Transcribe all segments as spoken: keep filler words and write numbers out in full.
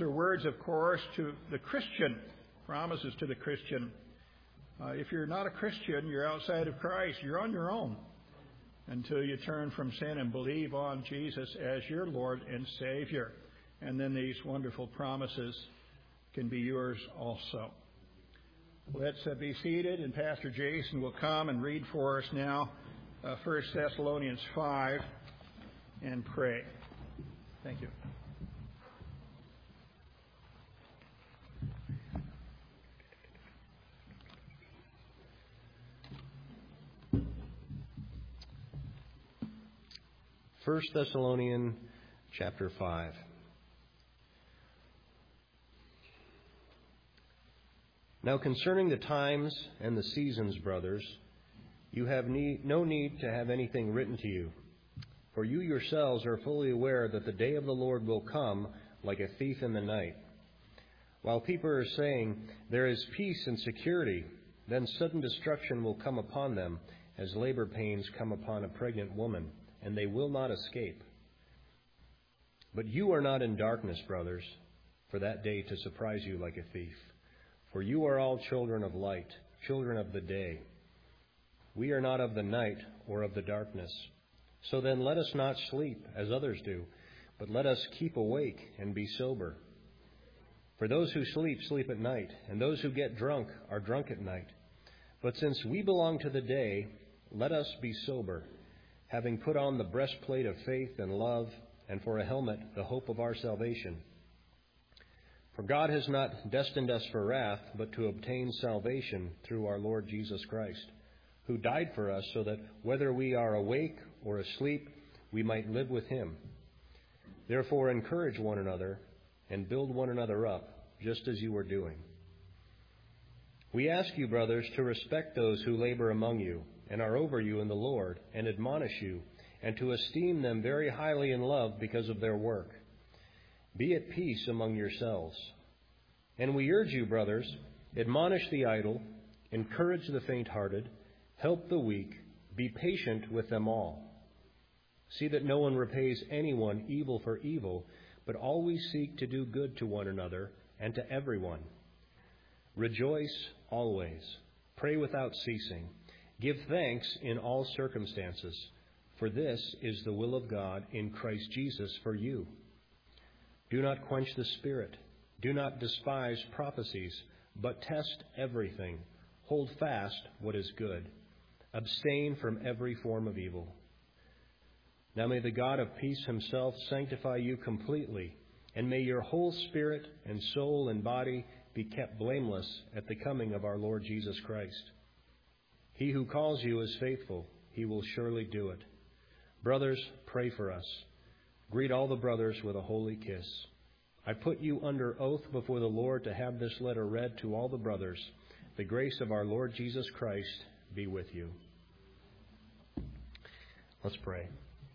are words, of course, to the Christian, promises to the Christian. Uh, if you're not a Christian, you're outside of Christ. You're on your own until you turn from sin and believe on Jesus as your Lord and Savior. And then these wonderful promises can be yours also. Let's uh, be seated, and Pastor Jason will come and read for us now uh, First Thessalonians five and pray. Thank you. First Thessalonians chapter five. Now concerning the times and the seasons, brothers, you have need, no need to have anything written to you, for you yourselves are fully aware that the day of the Lord will come like a thief in the night. While people are saying there is peace and security, then sudden destruction will come upon them as labor pains come upon a pregnant woman, and they will not escape. But you are not in darkness, brothers, for that day to surprise you like a thief. For you are all children of light, children of the day. We are not of the night or of the darkness. So then let us not sleep as others do, but let us keep awake and be sober. For those who sleep, sleep at night, and those who get drunk are drunk at night. But since we belong to the day, let us be sober, having put on the breastplate of faith and love, and for a helmet the hope of our salvation. For God has not destined us for wrath, but to obtain salvation through our Lord Jesus Christ, who died for us so that whether we are awake or asleep, we might live with him. Therefore encourage one another and build one another up, just as you are doing. We ask you, brothers, to respect those who labor among you and are over you in the Lord and admonish you, and to esteem them very highly in love because of their work. Be at peace among yourselves. And we urge you, brothers, admonish the idle, encourage the faint-hearted, help the weak, be patient with them all. See that no one repays anyone evil for evil, but always seek to do good to one another and to everyone. Rejoice always. Pray without ceasing. Give thanks in all circumstances, for this is the will of God in Christ Jesus for you. Do not quench the Spirit. Do not despise prophecies, but test everything. Hold fast what is good. Abstain from every form of evil. Now may the God of peace himself sanctify you completely, and may your whole spirit and soul and body be kept blameless at the coming of our Lord Jesus Christ. He who calls you is faithful. He will surely do it. Brothers, pray for us. Greet all the brothers with a holy kiss. I put you under oath before the Lord to have this letter read to all the brothers. The grace of our Lord Jesus Christ be with you. Let's pray.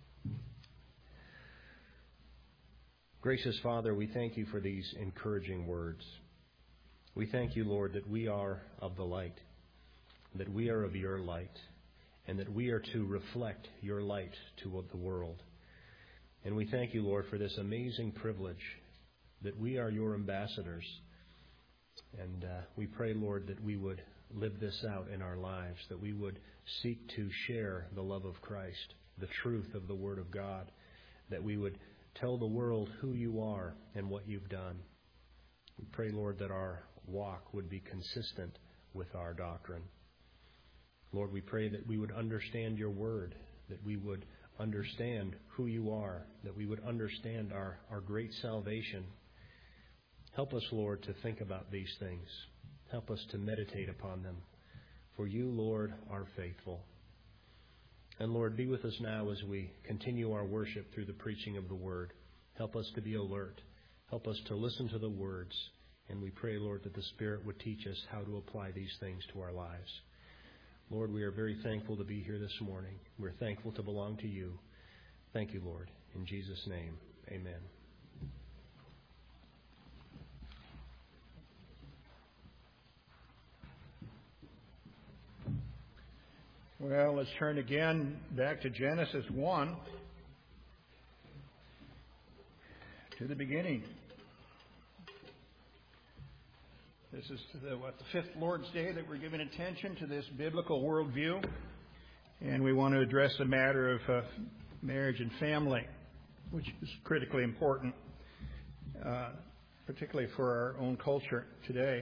Gracious Father, we thank you for these encouraging words. We thank you, Lord, that we are of the light, that we are of your light, and that we are to reflect your light to the world. And we thank you, Lord, for this amazing privilege that we are your ambassadors. And uh, we pray, Lord, that we would live this out in our lives, that we would seek to share the love of Christ, the truth of the Word of God, that we would tell the world who you are and what you've done. We pray, Lord, that our walk would be consistent with our doctrine. Lord, we pray that we would understand your Word, that we would understand who you are, that we would understand our, our great salvation. Help us, Lord, to think about these things. Help us to meditate upon them. For you, Lord, are faithful. And Lord, be with us now as we continue our worship through the preaching of the Word. Help us to be alert. Help us to listen to the words. And we pray, Lord, that the Spirit would teach us how to apply these things to our lives. Lord, we are very thankful to be here this morning. We're thankful to belong to you. Thank you, Lord. In Jesus' name, amen. Well, let's turn again back to Genesis one, to the beginning. This is the, what, the fifth Lord's Day that we're giving attention to this biblical worldview. And we want to address the matter of uh, marriage and family, which is critically important, uh, particularly for our own culture today.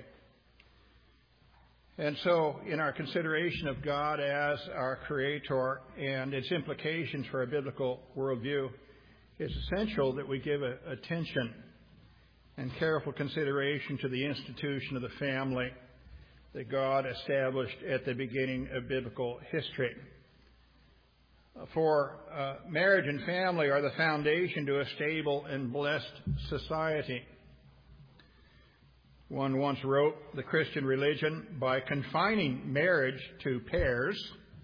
And so, in our consideration of God as our Creator and its implications for a biblical worldview, it's essential that we give a, attention and careful consideration to the institution of the family that God established at the beginning of biblical history. For uh, marriage and family are the foundation to a stable and blessed society. One once wrote, the Christian religion, by confining marriage to pairs,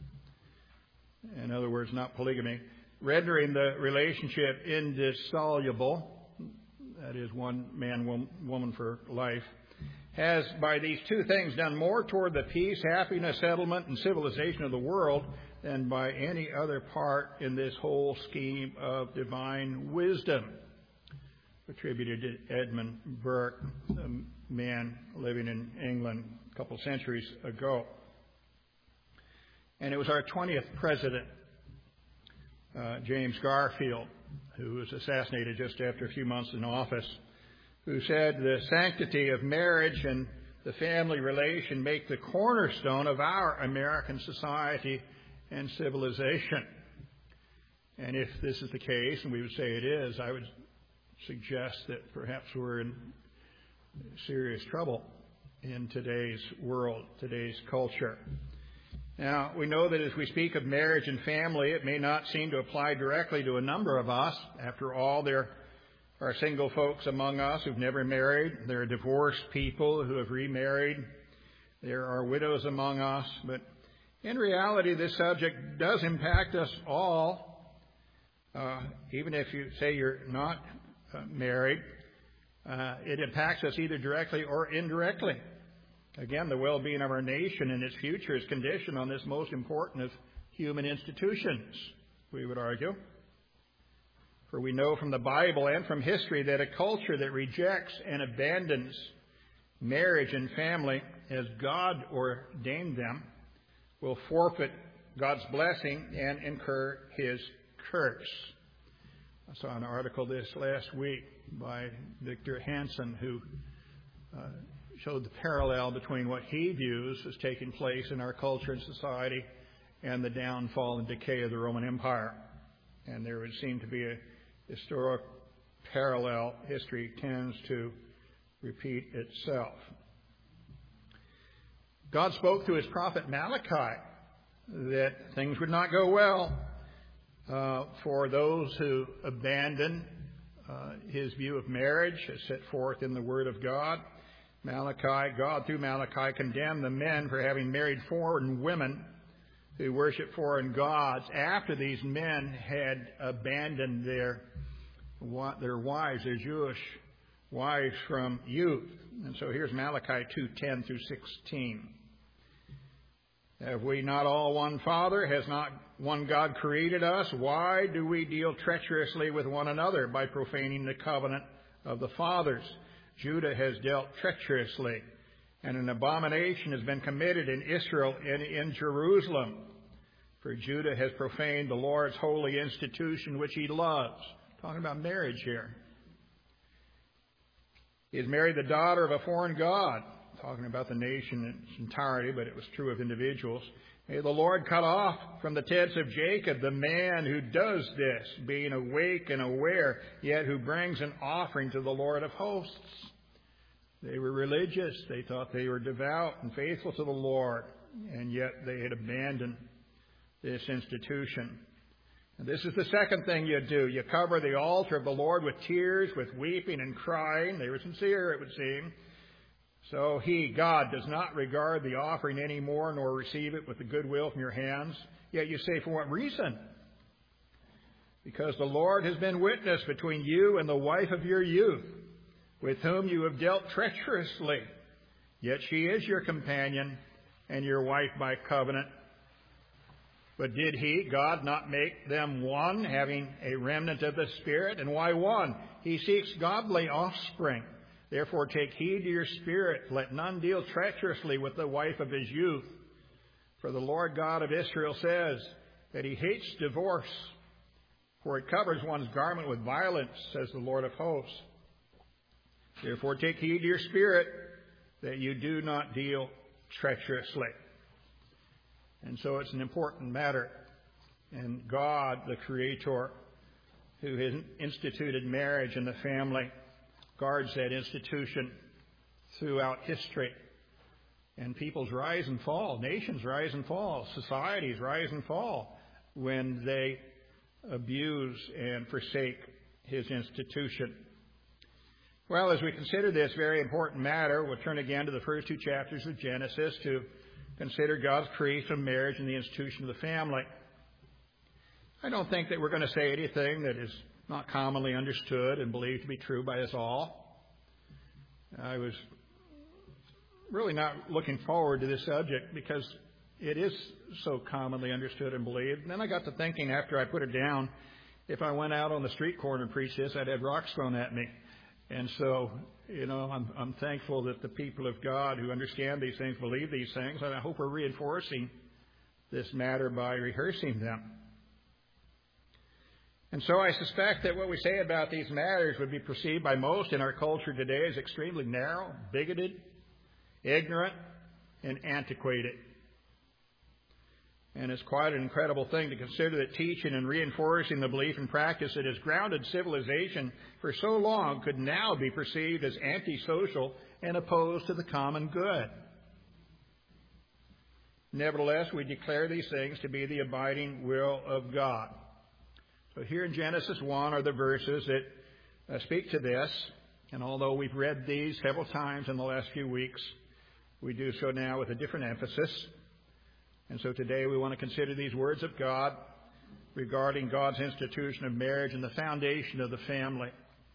in other words, not polygamy, rendering the relationship indissoluble, that is, one man, one woman for life, has by these two things done more toward the peace, happiness, settlement, and civilization of the world than by any other part in this whole scheme of divine wisdom, attributed to Edmund Burke, a man living in England a couple centuries ago. And it was our twentieth president, uh, James Garfield, who was assassinated just after a few months in office, who said the sanctity of marriage and the family relation make the cornerstone of our American society and civilization. And if this is the case, and we would say it is, I would suggest that perhaps we're in serious trouble in today's world, today's culture. Now, we know that as we speak of marriage and family, it may not seem to apply directly to a number of us. After all, there are single folks among us who've never married. There are divorced people who have remarried. There are widows among us. But in reality, this subject does impact us all, uh, even if you say you're not uh, married. Uh, it impacts us either directly or indirectly. Again, the well-being of our nation and its future is conditioned on this most important of human institutions, we would argue. For we know from the Bible and from history that a culture that rejects and abandons marriage and family as God ordained them will forfeit God's blessing and incur His curse. I saw an article this last week by Victor Hansen, who uh, showed the parallel between what he views as taking place in our culture and society and the downfall and decay of the Roman Empire. And there would seem to be a historic parallel. History tends to repeat itself. God spoke through His prophet Malachi that things would not go well uh, for those who abandon uh, His view of marriage as set forth in the Word of God. Malachi, God through Malachi condemned the men for having married foreign women who worship foreign gods after these men had abandoned their their wives, their Jewish wives from youth. And so here's Malachi two ten through sixteen. Have we not all one Father? Has not one God created us? Why do we deal treacherously with one another by profaning the covenant of the fathers? Judah has dealt treacherously, and an abomination has been committed in Israel and in Jerusalem. For Judah has profaned the Lord's holy institution which He loves. Talking about marriage here. He has married the daughter of a foreign god. Talking about the nation in its entirety, but it was true of individuals. May the Lord cut off from the tents of Jacob the man who does this, being awake and aware, yet who brings an offering to the Lord of hosts. They were religious. They thought they were devout and faithful to the Lord, and yet they had abandoned this institution. And this is the second thing you do. You cover the altar of the Lord with tears, with weeping and crying. They were sincere, it would seem. So He, God, does not regard the offering anymore, nor receive it with the goodwill from your hands. Yet you say, for what reason? Because the Lord has been witness between you and the wife of your youth, with whom you have dealt treacherously. Yet she is your companion and your wife by covenant. But did He, God, not make them one, having a remnant of the Spirit? And why one? He seeks godly offspring. Therefore take heed to your spirit. Let none deal treacherously with the wife of his youth. For the Lord God of Israel says that he hates divorce, for it covers one's garment with violence, says the Lord of hosts. Therefore take heed to your spirit, that you do not deal treacherously. And so it's an important matter. And God, the Creator, who has instituted marriage and the family, guards that institution throughout history. And peoples rise and fall, nations rise and fall, societies rise and fall when they abuse and forsake his institution. Well, as we consider this very important matter, we'll turn again to the first two chapters of Genesis to consider God's creation of marriage and the institution of the family. I don't think that we're going to say anything that is not commonly understood and believed to be true by us all. I was really not looking forward to this subject because it is so commonly understood and believed. And then I got to thinking after I put it down, if I went out on the street corner and preached this, I'd have rocks thrown at me. And so, you know, I'm, I'm thankful that the people of God who understand these things believe these things, and I hope we're reinforcing this matter by rehearsing them. And so I suspect that what we say about these matters would be perceived by most in our culture today as extremely narrow, bigoted, ignorant, and antiquated. And it's quite an incredible thing to consider that teaching and reinforcing the belief and practice that has grounded civilization for so long could now be perceived as antisocial and opposed to the common good. Nevertheless, we declare these things to be the abiding will of God. So here in Genesis one are the verses that uh, speak to this. And although we've read these several times in the last few weeks, we do so now with a different emphasis. And so today we want to consider these words of God regarding God's institution of marriage and the foundation of the family.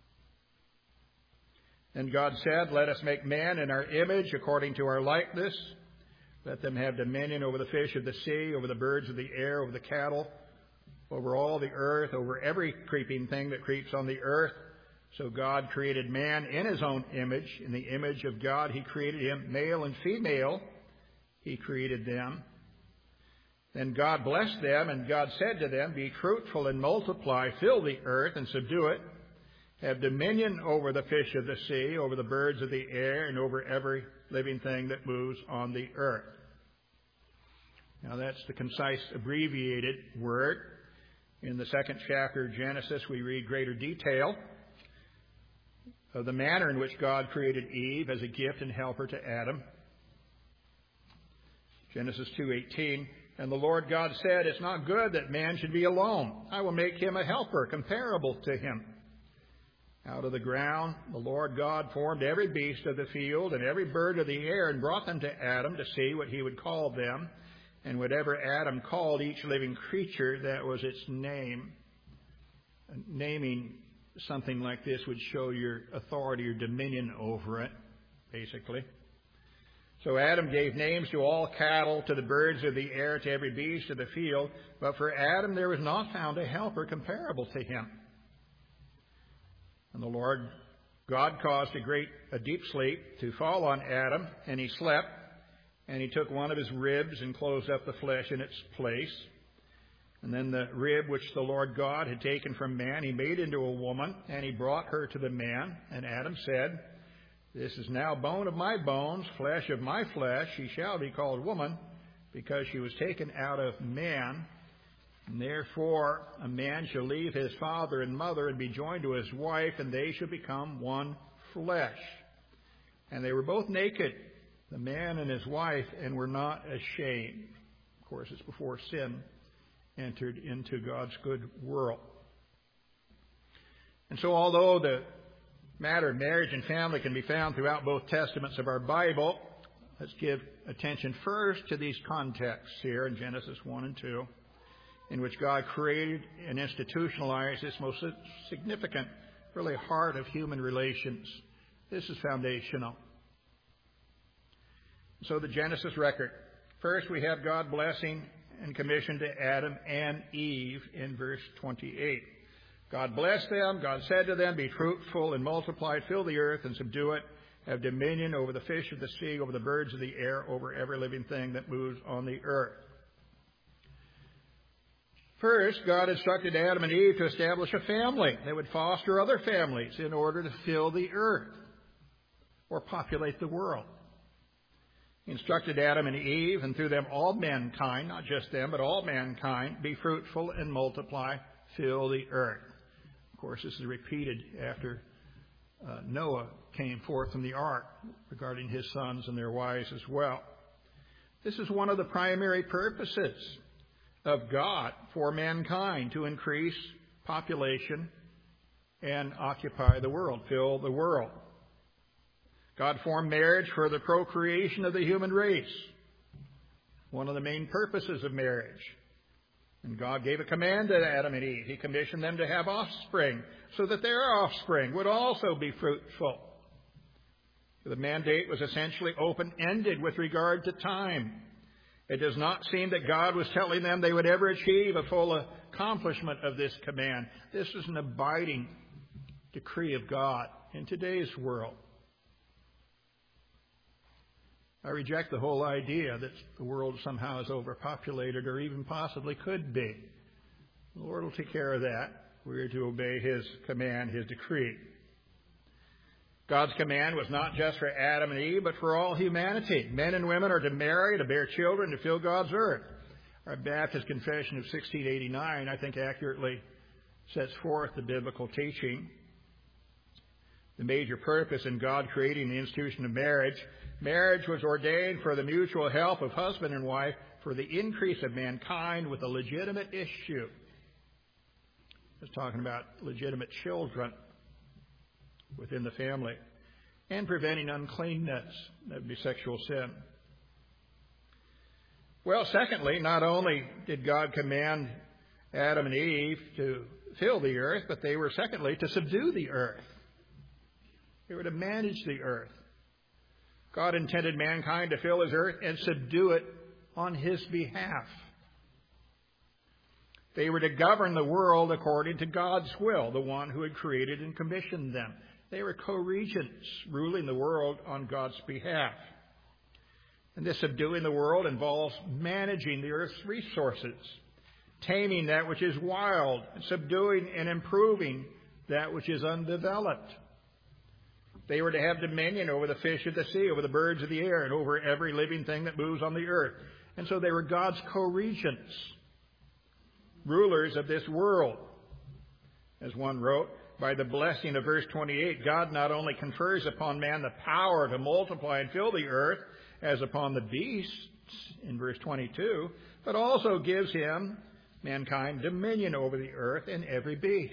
And God said, "Let us make man in our image according to our likeness. Let them have dominion over the fish of the sea, over the birds of the air, over the cattle, over all the earth, over every creeping thing that creeps on the earth." So God created man in his own image. In the image of God he created him, male and female he created them. Then God blessed them, and God said to them, "Be fruitful and multiply, fill the earth and subdue it. Have dominion over the fish of the sea, over the birds of the air, and over every living thing that moves on the earth." Now that's the concise, abbreviated word. In the second chapter of Genesis, we read greater detail of the manner in which God created Eve as a gift and helper to Adam. Genesis two eighteen, "And the Lord God said, it's not good that man should be alone. I will make him a helper comparable to him. Out of the ground the Lord God formed every beast of the field and every bird of the air and brought them to Adam to see what he would call them. And whatever Adam called each living creature, that was its name." Naming something like this would show your authority or dominion over it, basically. So Adam gave names to all cattle, to the birds of the air, to every beast of the field. But for Adam there was not found a helper comparable to him. And the Lord God caused a great, a deep sleep to fall on Adam, and he slept. And he took one of his ribs and closed up the flesh in its place. And then the rib which the Lord God had taken from man, he made into a woman, and he brought her to the man. And Adam said, "This is now bone of my bones, flesh of my flesh. She shall be called woman, because she was taken out of man. And therefore a man shall leave his father and mother and be joined to his wife, and they shall become one flesh. And they were both naked, the man and his wife, and were not ashamed." Of course, it's before sin entered into God's good world. And so although the matter of marriage and family can be found throughout both testaments of our Bible, let's give attention first to these contexts here in Genesis one and two, in which God created and institutionalized this most significant, really heart of human relations. This is foundational. So the Genesis record. First, we have God blessing and commission to Adam and Eve in verse twenty-eight. God blessed them. God said to them, "Be fruitful and multiply, fill the earth and subdue it. Have dominion over the fish of the sea, over the birds of the air, over every living thing that moves on the earth." First, God instructed Adam and Eve to establish a family. They would foster other families in order to fill the earth or populate the world. He instructed Adam and Eve, and through them all mankind, not just them, but all mankind, be fruitful and multiply, fill the earth. Of course, this is repeated after uh, Noah came forth from the ark regarding his sons and their wives as well. This is one of the primary purposes of God for mankind, to increase population and occupy the world, fill the world. God formed marriage for the procreation of the human race, one of the main purposes of marriage. And God gave a command to Adam and Eve. He commissioned them to have offspring so that their offspring would also be fruitful. The mandate was essentially open-ended with regard to time. It does not seem that God was telling them they would ever achieve a full accomplishment of this command. This is an abiding decree of God in today's world. I reject the whole idea that the world somehow is overpopulated or even possibly could be. The Lord will take care of that. We are to obey His command, His decree. God's command was not just for Adam and Eve, but for all humanity. Men and women are to marry, to bear children, to fill God's earth. Our Baptist Confession of sixteen eighty-nine, I think, accurately sets forth the biblical teaching. The major purpose in God creating the institution of marriage. Marriage was ordained for the mutual help of husband and wife, for the increase of mankind with a legitimate issue. I was talking about legitimate children within the family, and preventing uncleanness. That would be sexual sin. Well, secondly, not only did God command Adam and Eve to fill the earth, but they were, secondly, to subdue the earth. They were to manage the earth. God intended mankind to fill His earth and subdue it on His behalf. They were to govern the world according to God's will, the one who had created and commissioned them. They were co-regents, ruling the world on God's behalf. And this subduing the world involves managing the earth's resources, taming that which is wild, and subduing and improving that which is undeveloped. They were to have dominion over the fish of the sea, over the birds of the air, and over every living thing that moves on the earth. And so they were God's co-regents, rulers of this world. As one wrote, by the blessing of verse twenty-eight, God not only confers upon man the power to multiply and fill the earth, as upon the beasts in verse twenty-two, but also gives him, mankind, dominion over the earth and every beast.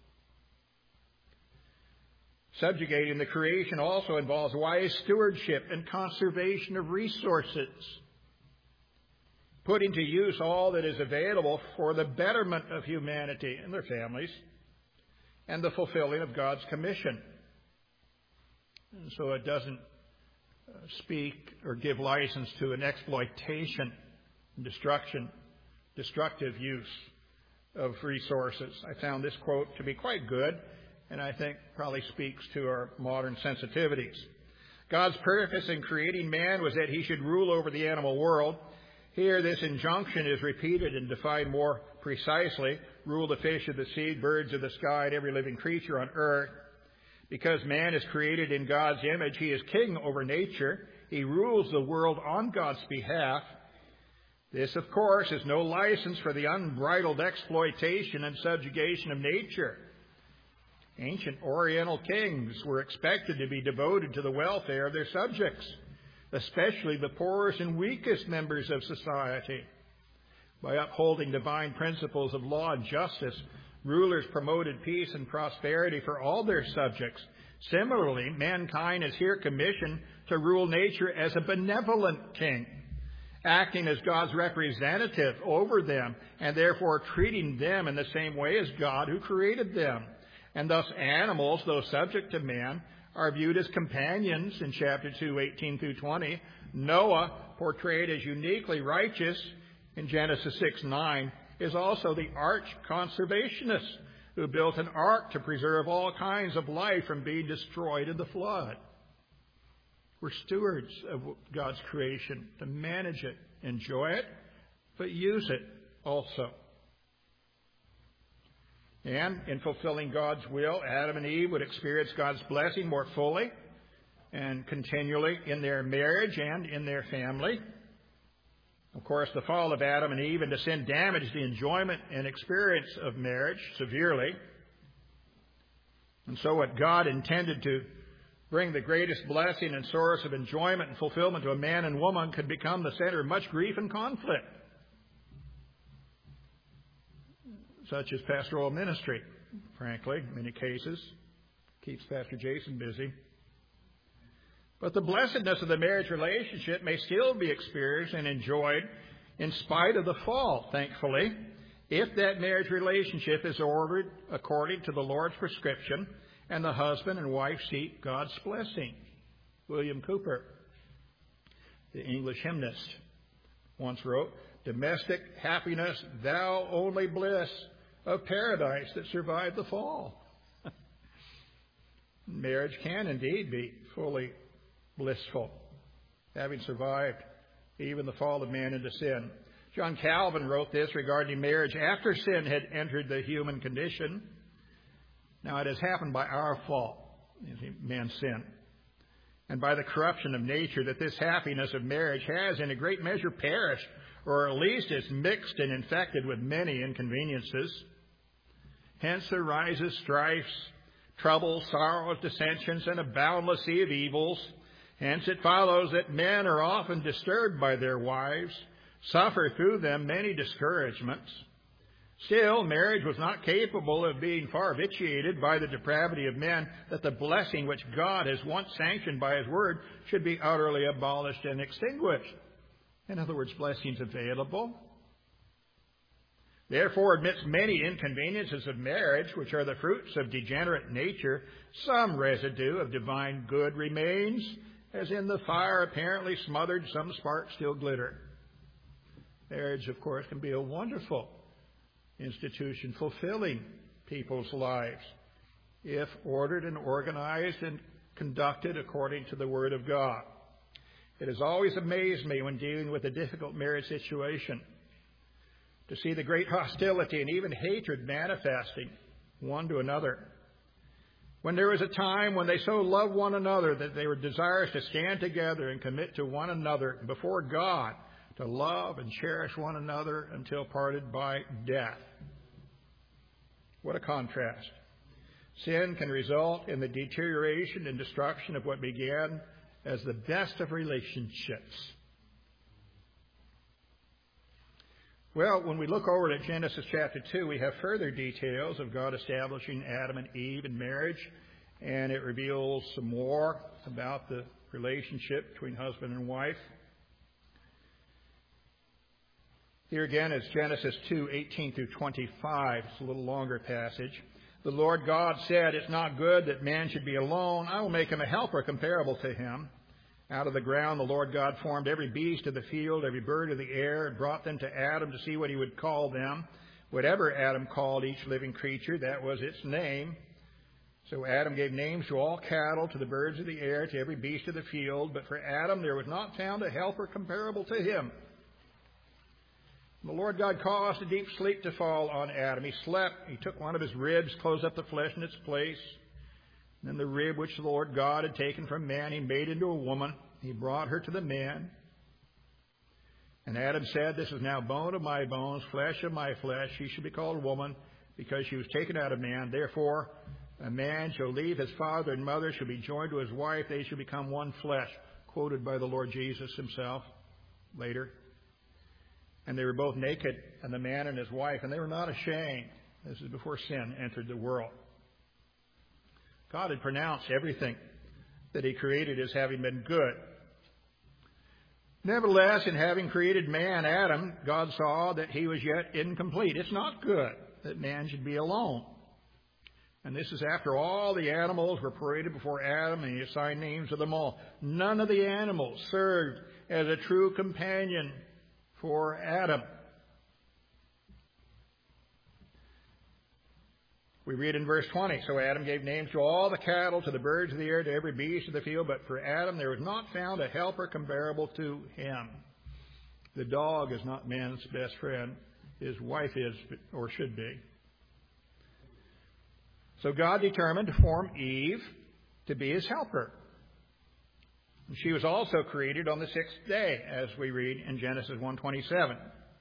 Subjugating the creation also involves wise stewardship and conservation of resources, putting to use all that is available for the betterment of humanity and their families, and the fulfilling of God's commission. And so it doesn't uh, speak or give license to an exploitation and destruction, destructive use of resources. I found this quote to be quite good, and I think probably speaks to our modern sensitivities. God's purpose in creating man was that he should rule over the animal world. Here, this injunction is repeated and defined more precisely. Rule the fish of the sea, birds of the sky, and every living creature on earth. Because man is created in God's image, he is king over nature. He rules the world on God's behalf. This, of course, is no license for the unbridled exploitation and subjugation of nature. Ancient Oriental kings were expected to be devoted to the welfare of their subjects, especially the poorest and weakest members of society. By upholding divine principles of law and justice, rulers promoted peace and prosperity for all their subjects. Similarly, mankind is here commissioned to rule nature as a benevolent king, acting as God's representative over them, and therefore treating them in the same way as God who created them. And thus animals, though subject to man, are viewed as companions in chapter two, eighteen through twenty. Noah, portrayed as uniquely righteous in Genesis six nine, is also the arch conservationist, who built an ark to preserve all kinds of life from being destroyed in the flood. We're stewards of God's creation, to manage it, enjoy it, but use it also. And in fulfilling God's will, Adam and Eve would experience God's blessing more fully and continually in their marriage and in their family. Of course, the fall of Adam and Eve into sin damaged the enjoyment and experience of marriage severely. And so what God intended to bring the greatest blessing and source of enjoyment and fulfillment to a man and woman could become the center of much grief and conflict, such as pastoral ministry, frankly, in many cases. Keeps Pastor Jason busy. But the blessedness of the marriage relationship may still be experienced and enjoyed in spite of the fall, thankfully, if that marriage relationship is ordered according to the Lord's prescription and the husband and wife seek God's blessing. William Cooper, the English hymnist, once wrote, "Domestic happiness, thou only bliss of paradise that survived the fall." Marriage can indeed be fully blissful, having survived even the fall of man into sin. John Calvin wrote this regarding marriage after sin had entered the human condition. Now, it has happened by our fault, man's sin, and by the corruption of nature, that this happiness of marriage has in a great measure perished, or at least is mixed and infected with many inconveniences. Hence arises strifes, troubles, sorrows, dissensions, and a boundless sea of evils. Hence it follows that men are often disturbed by their wives, suffer through them many discouragements. Still, marriage was not capable of being far vitiated by the depravity of men, that the blessing which God has once sanctioned by His Word should be utterly abolished and extinguished. In other words, blessings available. Therefore, amidst many inconveniences of marriage, which are the fruits of degenerate nature, some residue of divine good remains, as in the fire apparently smothered, some sparks still glitter. Marriage, of course, can be a wonderful institution fulfilling people's lives if ordered and organized and conducted according to the Word of God. It has always amazed me when dealing with a difficult marriage situation to see the great hostility and even hatred manifesting one to another. When there was a time when they so loved one another that they were desirous to stand together and commit to one another before God to love and cherish one another until parted by death. What a contrast. Sin can result in the deterioration and destruction of what began as the best of relationships. Well, when we look over at Genesis chapter two, we have further details of God establishing Adam and Eve in marriage, and it reveals some more about the relationship between husband and wife. Here again is Genesis two, eighteen through twenty-five. It's a little longer passage. The Lord God said, "It's not good that man should be alone. I will make him a helper comparable to him." Out of the ground the Lord God formed every beast of the field, every bird of the air, and brought them to Adam to see what he would call them. Whatever Adam called each living creature, that was its name. So Adam gave names to all cattle, to the birds of the air, to every beast of the field. But for Adam there was not found a helper comparable to him. The Lord God caused a deep sleep to fall on Adam. He slept. He took one of his ribs, closed up the flesh in its place. Then the rib which the Lord God had taken from man, he made into a woman. He brought her to the man. And Adam said, "This is now bone of my bones, flesh of my flesh. She should be called woman, because she was taken out of man. Therefore, a man shall leave his father and mother, shall be joined to his wife. They shall become one flesh," quoted by the Lord Jesus himself later. And they were both naked, and the man and his wife, and they were not ashamed. This is before sin entered the world. God had pronounced everything that he created as having been good. Nevertheless, in having created man, Adam, God saw that he was yet incomplete. It's not good that man should be alone. And this is after all the animals were paraded before Adam, and he assigned names to them all. None of the animals served as a true companion for Adam. We read in verse twenty, so Adam gave names to all the cattle, to the birds of the air, to every beast of the field, but for Adam there was not found a helper comparable to him. The dog is not man's best friend. His wife is, or should be. So God determined to form Eve to be his helper. She was also created on the sixth day, as we read in Genesis one twenty-seven.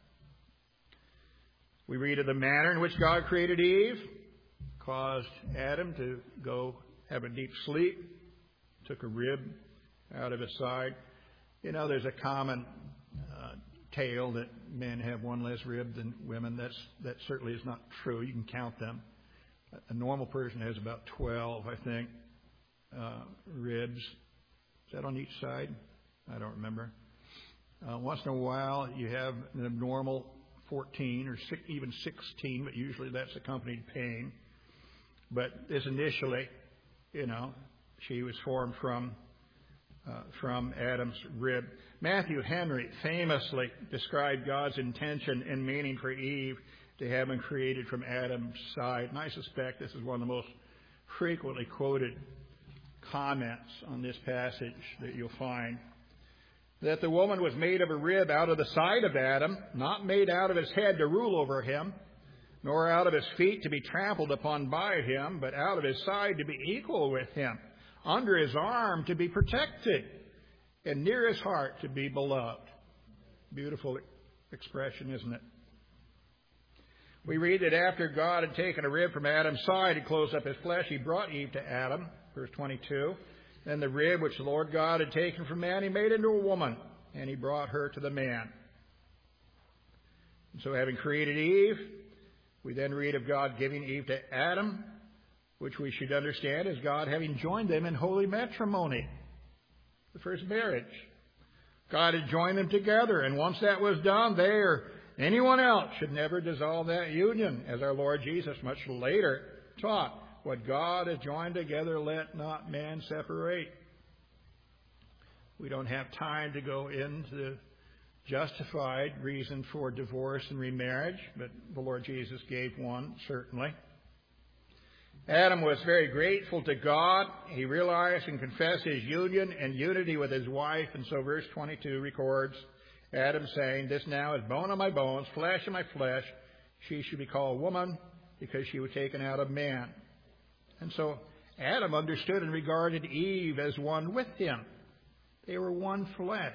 We read of the manner in which God created Eve, caused Adam to go have a deep sleep, took a rib out of his side. You know, there's a common uh, tale that men have one less rib than women. That's, that certainly is not true. You can count them. A normal person has about twelve, I think, uh, ribs. Is that on each side? I don't remember. Uh, once in a while, you have an abnormal fourteen or six, even sixteen, but usually that's accompanied pain. But this initially, you know, she was formed from uh, from Adam's rib. Matthew Henry famously described God's intention and meaning for Eve to have been created from Adam's side. And I suspect this is one of the most frequently quoted comments on this passage that you'll find. That the woman was made of a rib out of the side of Adam, not made out of his head to rule over him, nor out of his feet to be trampled upon by him, but out of his side to be equal with him, under his arm to be protected, and near his heart to be beloved. Beautiful expression, isn't it? We read that after God had taken a rib from Adam's side and closed up his flesh, he brought Eve to Adam, verse twenty-two. Then the rib which the Lord God had taken from man, he made into a woman, and he brought her to the man. And so having created Eve, we then read of God giving Eve to Adam, which we should understand as God having joined them in holy matrimony, the first marriage. God had joined them together, and once that was done, they or anyone else should never dissolve that union, as our Lord Jesus much later taught. What God has joined together, let not man separate. We don't have time to go into the justified reason for divorce and remarriage, but the Lord Jesus gave one, certainly. Adam was very grateful to God. He realized and confessed his union and unity with his wife, and so verse twenty-two records Adam saying, "This now is bone of my bones, flesh of my flesh. She should be called woman because she was taken out of man." And so Adam understood and regarded Eve as one with him. They were one flesh.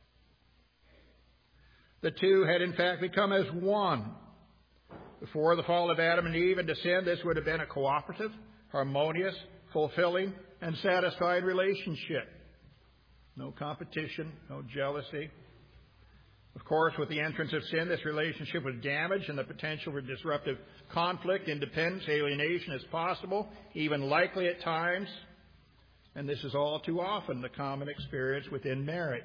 The two had in fact become as one. Before the fall of Adam and Eve into sin, this would have been a cooperative, harmonious, fulfilling, and satisfied relationship. No competition, no jealousy. Of course, with the entrance of sin, this relationship was damaged, and the potential for disruptive conflict, independence, alienation is possible, even likely at times. And this is all too often the common experience within marriage.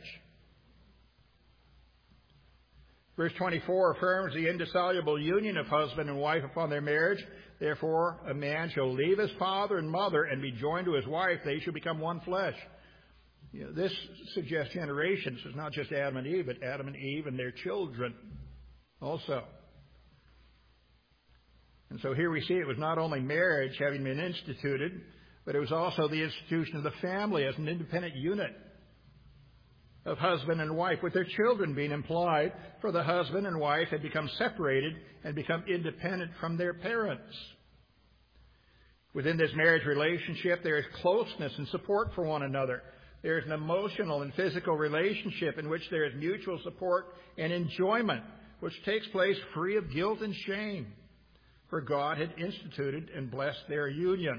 Verse twenty-four affirms the indissoluble union of husband and wife upon their marriage. Therefore, a man shall leave his father and mother and be joined to his wife. They shall become one flesh. You know, this suggests generations. It's not just Adam and Eve, but Adam and Eve and their children also. And so here we see it was not only marriage having been instituted, but it was also the institution of the family as an independent unit of husband and wife, with their children being implied, for the husband and wife had become separated and become independent from their parents. Within this marriage relationship, there is closeness and support for one another. There is an emotional and physical relationship in which there is mutual support and enjoyment, which takes place free of guilt and shame, for God had instituted and blessed their union.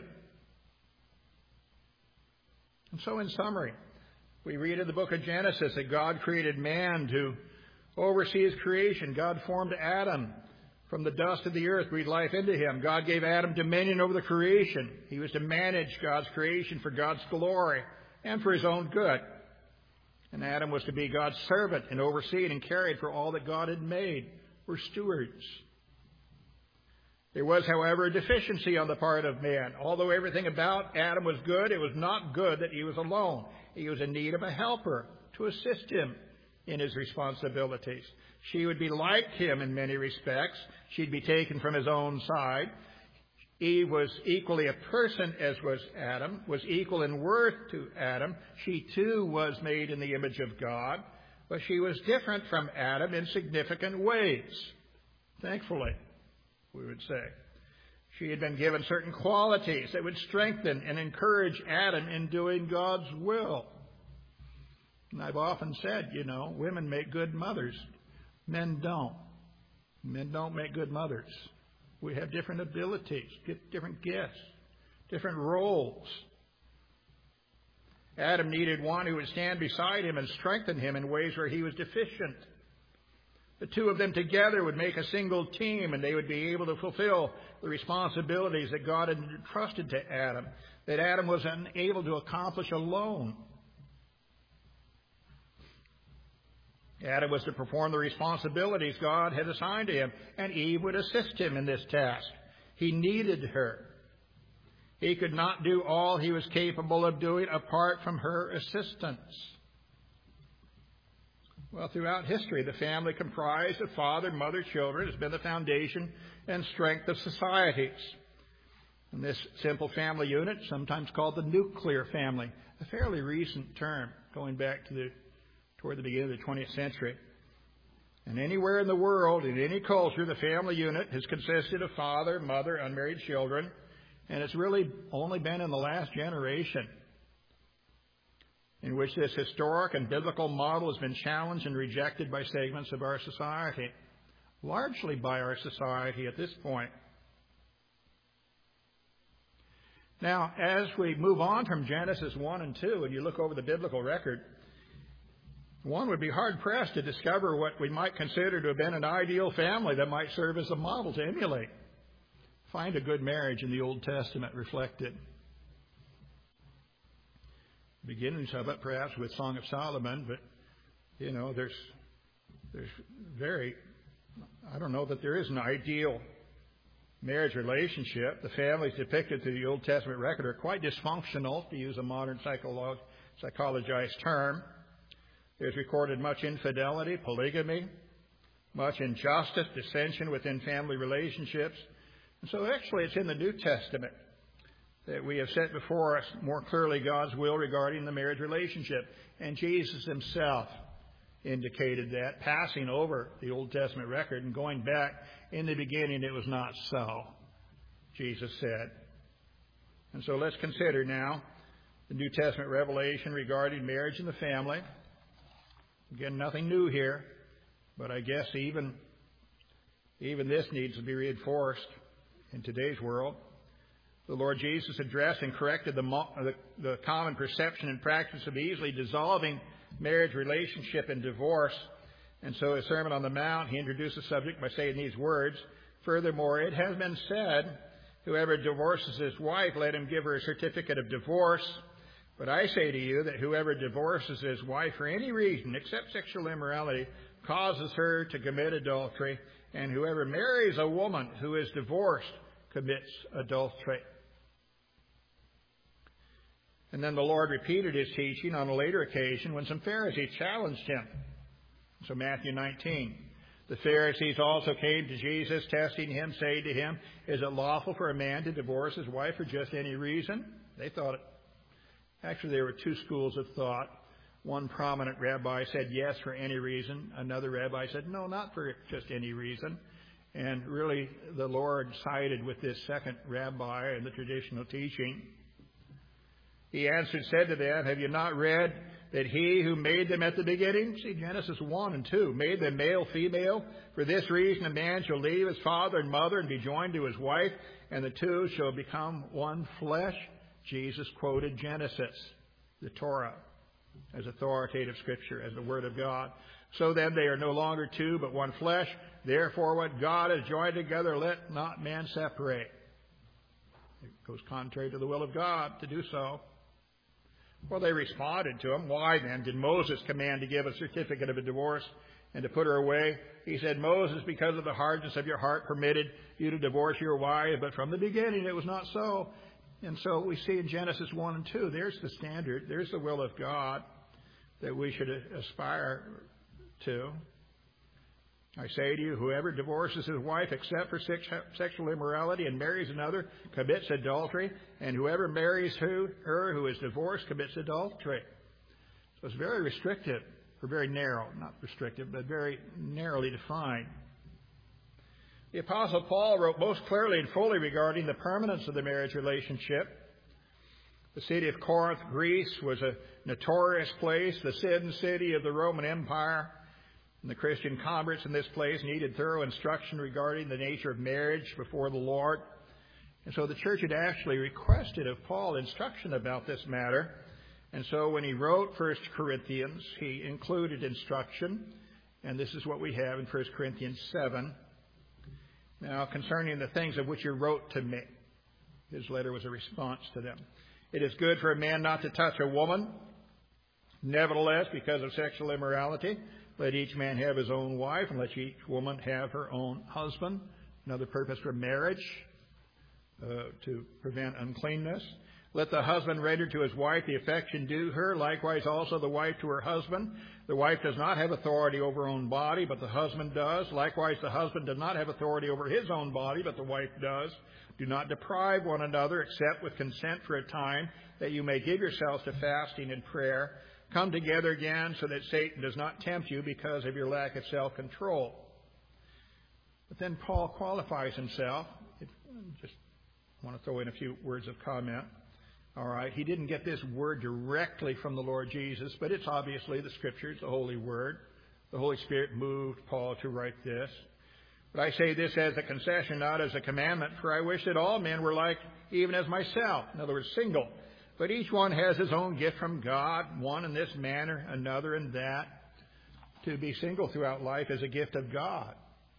And so in summary, we read in the book of Genesis that God created man to oversee his creation. God formed Adam from the dust of the earth, breathed life into him. God gave Adam dominion over the creation. He was to manage God's creation for God's glory and for his own good. And Adam was to be God's servant and oversee and carry for all that God had made. We're stewards. There was, however, a deficiency on the part of man. Although everything about Adam was good, it was not good that he was alone. He was in need of a helper to assist him in his responsibilities. She would be like him in many respects. She'd be taken from his own side. Eve was equally a person as was Adam, was equal in worth to Adam. She too was made in the image of God, but she was different from Adam in significant ways. Thankfully, we would say. She had been given certain qualities that would strengthen and encourage Adam in doing God's will. And I've often said, you know, women make good mothers. Men don't. Men don't make good mothers. We have different abilities, different gifts, different roles. Adam needed one who would stand beside him and strengthen him in ways where he was deficient. The two of them together would make a single team, and they would be able to fulfill the responsibilities that God had entrusted to Adam, that Adam was unable to accomplish alone. Adam was to perform the responsibilities God had assigned to him, and Eve would assist him in this task. He needed her. He could not do all he was capable of doing apart from her assistance. Well, throughout history, the family comprised of father, mother, children has been the foundation and strength of societies. And this simple family unit, sometimes called the nuclear family, a fairly recent term going back to the toward the beginning of the twentieth century. And anywhere in the world, in any culture, the family unit has consisted of father, mother, unmarried children, and it's really only been in the last generation in which this historic and biblical model has been challenged and rejected by segments of our society, largely by our society at this point. Now, as we move on from Genesis one and two, and you look over the biblical record, one would be hard-pressed to discover what we might consider to have been an ideal family that might serve as a model to emulate. Find a good marriage in the Old Testament reflected. Beginnings of it perhaps with Song of Solomon, but, you know, there's, there's very, I don't know that there is an ideal marriage relationship. The families depicted through the Old Testament record are quite dysfunctional, to use a modern psycholo- psychologized term. There's recorded much infidelity, polygamy, much injustice, dissension within family relationships. And so actually it's in the New Testament that we have set before us more clearly God's will regarding the marriage relationship. And Jesus himself indicated that, passing over the Old Testament record and going back, in the beginning it was not so, Jesus said. And so let's consider now the New Testament revelation regarding marriage and the family. Again, nothing new here, but I guess even, even this needs to be reinforced in today's world. The Lord Jesus addressed and corrected the, the, the common perception and practice of easily dissolving marriage relationship and divorce. And so his Sermon on the Mount, he introduced the subject by saying these words, "Furthermore, it has been said, whoever divorces his wife, let him give her a certificate of divorce. But I say to you that whoever divorces his wife for any reason except sexual immorality causes her to commit adultery, and whoever marries a woman who is divorced commits adultery." And then the Lord repeated his teaching on a later occasion when some Pharisees challenged him. So Matthew nineteen. The Pharisees also came to Jesus, testing him, saying to him, "Is it lawful for a man to divorce his wife for just any reason?" They thought it. Actually, there were two schools of thought. One prominent rabbi said yes for any reason. Another rabbi said no, not for just any reason. And really, the Lord sided with this second rabbi in the traditional teaching. He answered, said to them, "Have you not read that he who made them at the beginning," see Genesis one and two, "made them male, female? For this reason a man shall leave his father and mother and be joined to his wife, and the two shall become one flesh." Jesus quoted Genesis, the Torah, as authoritative scripture, as the Word of God. "So then they are no longer two, but one flesh. Therefore what God has joined together, let not man separate." It goes contrary to the will of God to do so. Well, they responded to him, "Why then did Moses command to give a certificate of a divorce and to put her away?" He said, "Moses, because of the hardness of your heart, permitted you to divorce your wife, but from the beginning it was not so." And so we see in Genesis one and two, there's the standard, there's the will of God that we should aspire to. I say to you, whoever divorces his wife except for sex, sexual immorality and marries another commits adultery, and whoever marries who, her who is divorced commits adultery. So it's very restrictive, or very narrow, not restrictive, but very narrowly defined. The Apostle Paul wrote most clearly and fully regarding the permanence of the marriage relationship. The city of Corinth, Greece, was a notorious place, the sin city of the Roman Empire. And the Christian converts in this place needed thorough instruction regarding the nature of marriage before the Lord. And so the church had actually requested of Paul instruction about this matter. And so when he wrote First Corinthians, he included instruction. And this is what we have in First Corinthians seven. Now, concerning the things of which you wrote to me. His letter was a response to them. It is good for a man not to touch a woman. Nevertheless, because of sexual immorality, let each man have his own wife, and let each woman have her own husband. Another purpose for marriage, uh, to prevent uncleanness. Let the husband render to his wife the affection due her, likewise also the wife to her husband. The wife does not have authority over her own body, but the husband does. Likewise, the husband does not have authority over his own body, but the wife does. Do not deprive one another, except with consent for a time, that you may give yourselves to fasting and prayer. Come together again so that Satan does not tempt you because of your lack of self-control. But then Paul qualifies himself. I just want to throw in a few words of comment. All right, he didn't get this word directly from the Lord Jesus, but it's obviously the Scriptures, the Holy Word. The Holy Spirit moved Paul to write this. But I say this as a concession, not as a commandment, for I wish that all men were like even as myself. In other words, single. But each one has his own gift from God, one in this manner, another in that. To be single throughout life is a gift of God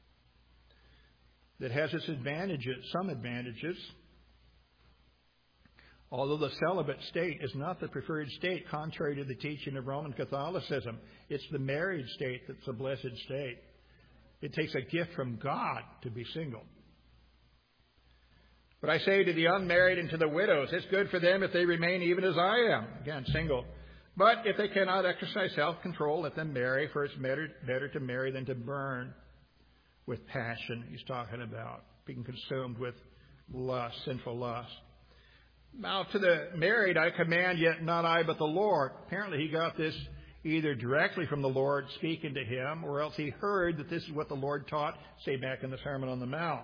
that has its advantages, some advantages. Although the celibate state is not the preferred state, contrary to the teaching of Roman Catholicism, it's the married state that's the blessed state. It takes a gift from God to be single. But I say to the unmarried and to the widows, it's good for them if they remain even as I am. Again, single. But if they cannot exercise self-control, let them marry, for it's better, better to marry than to burn with passion. He's talking about being consumed with lust, sinful lust. Now to the married I command, yet not I but the Lord. Apparently he got this either directly from the Lord speaking to him, or else he heard that this is what the Lord taught, say back in the Sermon on the Mount.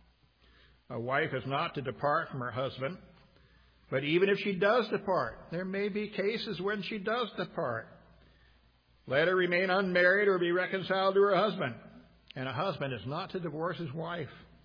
A wife is not to depart from her husband, but even if she does depart, there may be cases when she does depart. Let her remain unmarried or be reconciled to her husband. And a husband is not to divorce his wife.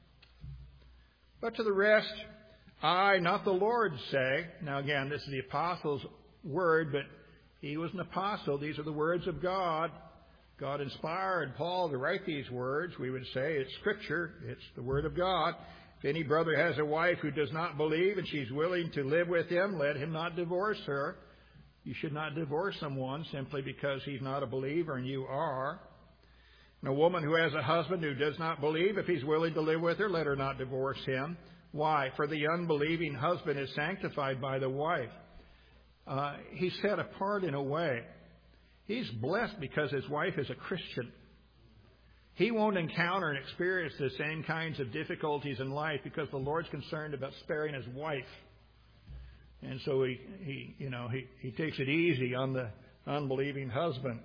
But to the rest, I, not the Lord, say. Now again, this is the apostle's word, but he was an apostle. These are the words of God. God inspired Paul to write these words. We would say it's Scripture. It's the Word of God. If any brother has a wife who does not believe and she's willing to live with him, let him not divorce her. You should not divorce someone simply because he's not a believer and you are. And a woman who has a husband who does not believe, if he's willing to live with her, let her not divorce him. Why? For the unbelieving husband is sanctified by the wife. Uh, he's set apart in a way. He's blessed because his wife is a Christian. He won't encounter and experience the same kinds of difficulties in life because the Lord's concerned about sparing his wife. And so he, he you know, he, he takes it easy on the unbelieving husband.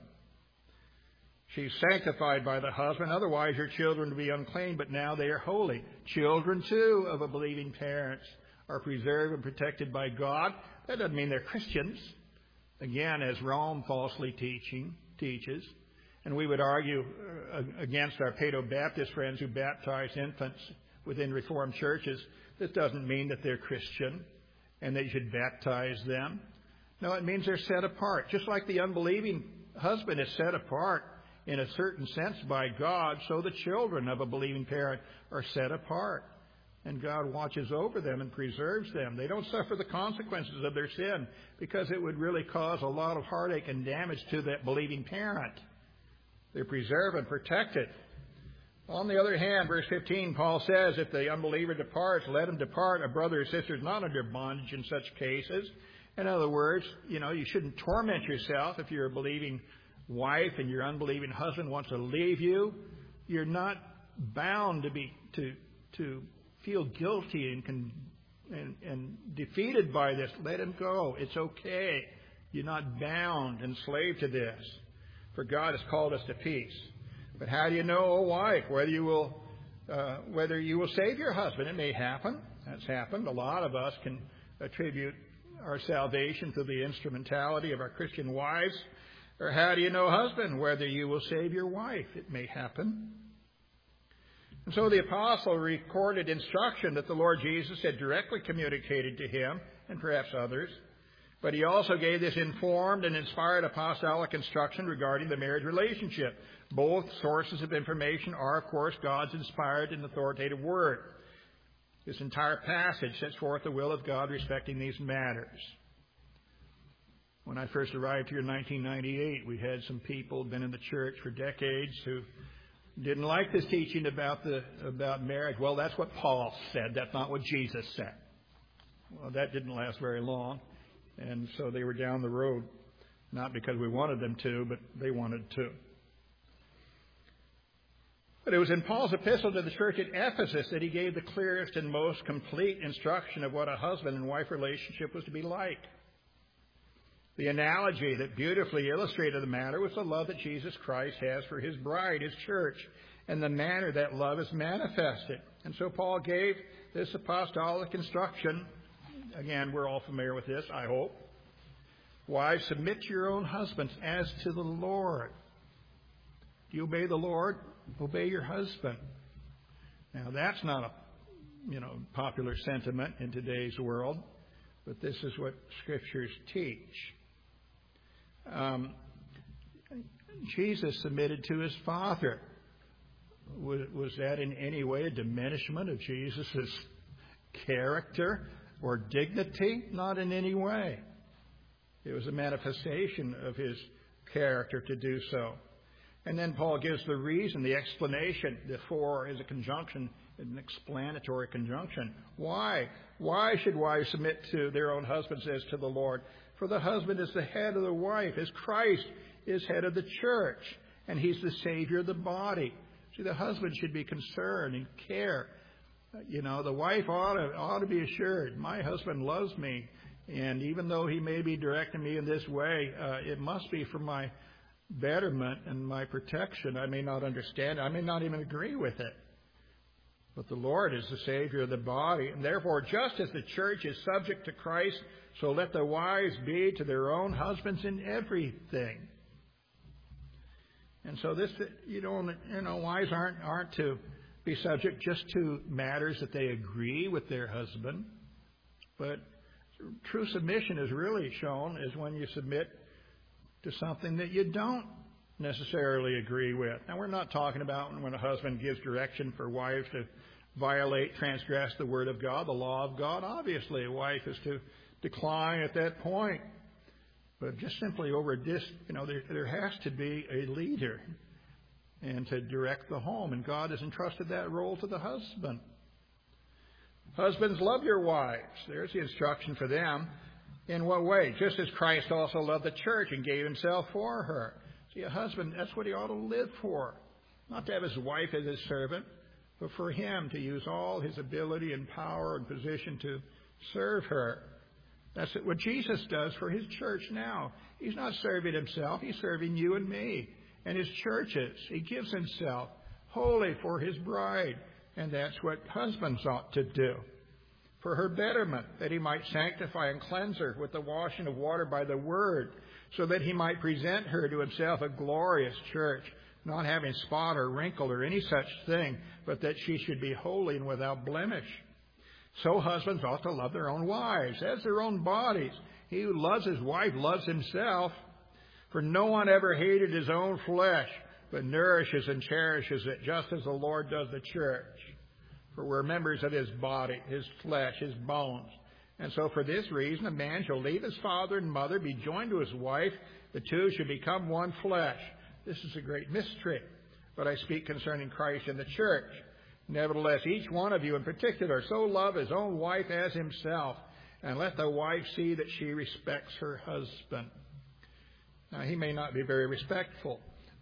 She's sanctified by the husband. Otherwise, your children would be unclean, but now they are holy. Children, too, of a believing parents are preserved and protected by God. That doesn't mean they're Christians. Again, as Rome falsely teaching teaches. And we would argue against our Paedo-Baptist friends who baptize infants within Reformed churches. This doesn't mean that they're Christian and they should baptize them. No, it means they're set apart. Just like the unbelieving husband is set apart in a certain sense by God, so the children of a believing parent are set apart. And God watches over them and preserves them. They don't suffer the consequences of their sin because it would really cause a lot of heartache and damage to that believing parent. They're preserved and protected. On the other hand, verse fifteen, Paul says, if the unbeliever departs, let him depart. A brother or sister is not under bondage in such cases. In other words, you know, you shouldn't torment yourself if you're a believing wife and your unbelieving husband wants to leave you. you're not bound to be to to feel guilty and con, and, and defeated by this. Let him go. It's okay. You're not bound and slave to this. For God has called us to peace. But how do you know, O wife, whether you will uh, whether you will save your husband? It may happen. That's happened. A lot of us can attribute our salvation to the instrumentality of our Christian wives. Or how do you know, husband, whether you will save your wife? It may happen. And so the apostle recorded instruction that the Lord Jesus had directly communicated to him and perhaps others. But he also gave this informed and inspired apostolic instruction regarding the marriage relationship. Both sources of information are, of course, God's inspired and authoritative word. This entire passage sets forth the will of God respecting these matters. When I first arrived here in nineteen ninety-eight, we had some people been in the church for decades who didn't like this teaching about the about marriage. Well, that's what Paul said. That's not what Jesus said. Well, that didn't last very long. And so they were down the road, not because we wanted them to, but they wanted to. But it was in Paul's epistle to the church at Ephesus that he gave the clearest and most complete instruction of what a husband and wife relationship was to be like. The analogy that beautifully illustrated the matter was the love that Jesus Christ has for his bride, his church, and the manner that love is manifested. And so Paul gave this apostolic instruction. Again, we're all familiar with this, I hope. Wives, submit to your own husbands as to the Lord. Do you obey the Lord? Obey your husband. Now, that's not a, you know, popular sentiment in today's world, but this is what Scriptures teach. Um, Jesus submitted to his Father. Was, was that in any way a diminishment of Jesus' character or dignity? Not in any way. It was a manifestation of his character to do so. And then Paul gives the reason, the explanation. The for is a conjunction, an explanatory conjunction. Why? Why should wives submit to their own husbands as to the Lord? For the husband is the head of the wife, as Christ is head of the church, and he's the Savior of the body. See, the husband should be concerned and care. You know, the wife ought to, ought to be assured, my husband loves me, and even though he may be directing me in this way, uh, it must be for my betterment and my protection. I may not understand it. I may not even agree with it. But the Lord is the Savior of the body. And therefore, just as the church is subject to Christ, so let the wives be to their own husbands in everything. And so this, you know, you know, wives aren't aren't to be subject just to matters that they agree with their husband. But true submission is really shown is when you submit to something that you don't necessarily agree with. Now, we're not talking about when a husband gives direction for wives to violate, transgress the word of God, the law of God. Obviously, a wife is to decline at that point. But just simply over this, you know, there, there has to be a leader and to direct the home. And God has entrusted that role to the husband. Husbands, love your wives. There's the instruction for them. In what way? Just as Christ also loved the church and gave himself for her. See, a husband, that's what he ought to live for. Not to have his wife as his servant, but for him to use all his ability and power and position to serve her. That's what Jesus does for his church now. He's not serving himself. He's serving you and me and his churches. He gives himself wholly for his bride. And that's what husbands ought to do. For her betterment, that he might sanctify and cleanse her with the washing of water by the word, so that he might present her to himself a glorious church, not having spot or wrinkle or any such thing, but that she should be holy and without blemish. So husbands ought to love their own wives as their own bodies. He who loves his wife loves himself. For no one ever hated his own flesh, but nourishes and cherishes it, just as the Lord does the church. For we're members of his body, his flesh, his bones. And so for this reason, a man shall leave his father and mother, be joined to his wife. The two shall become one flesh. This is a great mystery, but I speak concerning Christ and the church. Nevertheless, each one of you in particular, so love his own wife as himself, and let the wife see that she respects her husband. Now, he may not be very respectful,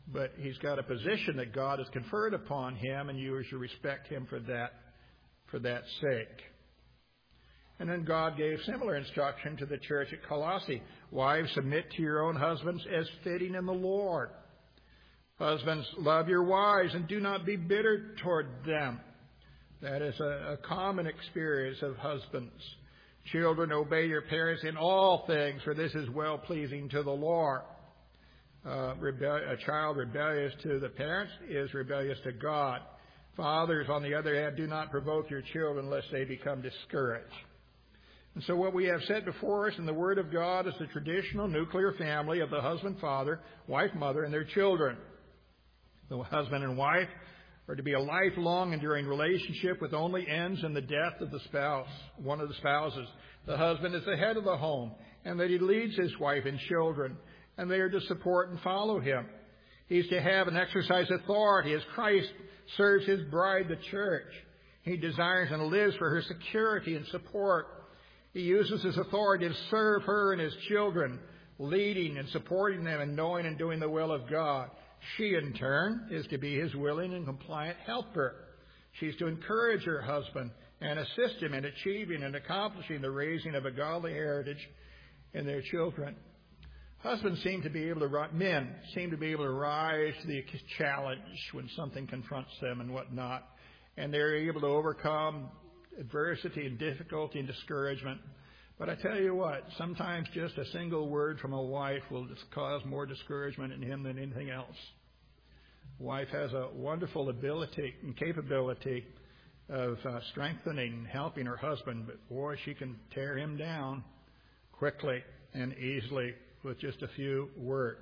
but he's got a position that God has conferred upon him, and you are to respect him for that, for that sake. And then God gave similar instruction to the church at Colossae. Wives, submit to your own husbands as fitting in the Lord. Husbands, love your wives and do not be bitter toward them. That is a, a common experience of husbands. Children, obey your parents in all things, for this is well-pleasing to the Lord. Uh, rebel- a child rebellious to the parents is rebellious to God. Fathers, on the other hand, do not provoke your children lest they become discouraged. And so what we have set before us in the Word of God is the traditional nuclear family of the husband, father, wife, mother, and their children. The husband and wife are to be a lifelong, enduring relationship with only ends in the death of the spouse, one of the spouses. The husband is the head of the home, and that he leads his wife and children, and they are to support and follow him. He's to have and exercise authority as Christ serves his bride, the church. He desires and lives for her security and support. He uses his authority to serve her and his children, leading and supporting them in knowing and doing the will of God. She, in turn, is to be his willing and compliant helper. She's to encourage her husband and assist him in achieving and accomplishing the raising of a godly heritage in their children. Husbands seem to be able to, men seem to be able to rise to the challenge when something confronts them and whatnot, and they're able to overcome adversity and difficulty and discouragement. But I tell you what, sometimes just a single word from a wife will just cause more discouragement in him than anything else. A wife has a wonderful ability and capability of uh, strengthening and helping her husband, but boy, she can tear him down quickly and easily with just a few words.